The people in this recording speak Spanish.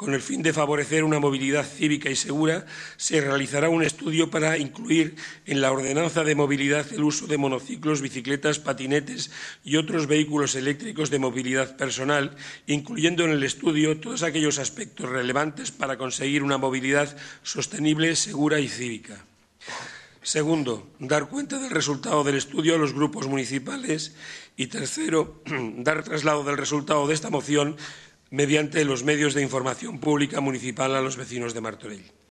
Con el fin de favorecer una movilidad cívica y segura, se realizará un estudio para incluir en la ordenanza de movilidad el uso de monociclos, bicicletas, patinetes y otros vehículos eléctricos de movilidad personal, incluyendo en el estudio todos aquellos aspectos relevantes para conseguir una movilidad sostenible, segura y cívica. Segundo, dar cuenta del resultado del estudio a los grupos municipales. Y tercero, dar traslado del resultado de esta moción mediante los medios de información pública municipal a los vecinos de Martorell.